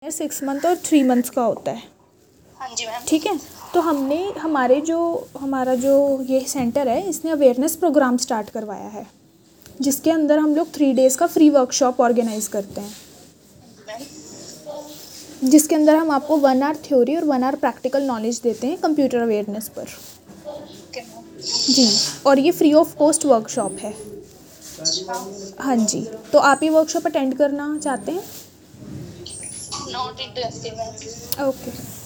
6 month और 3 months का होता है। हाँ जी मैम। ठीक है, तो हमने हमारा जो ये सेंटर है इसने अवेयरनेस प्रोग्राम स्टार्ट करवाया है, जिसके अंदर हम लोग 3 डेज़ का फ्री वर्कशॉप ऑर्गेनाइज करते हैं, जिसके अंदर हम आपको 1 आवर थ्योरी और 1 आवर प्रैक्टिकल नॉलेज देते हैं कंप्यूटर अवेयरनेस पर। जी, और ये फ्री ऑफ कॉस्ट वर्कशॉप है। हाँ जी, तो आप ये वर्कशॉप अटेंड करना चाहते हैं? Not interested ma'am. ओके।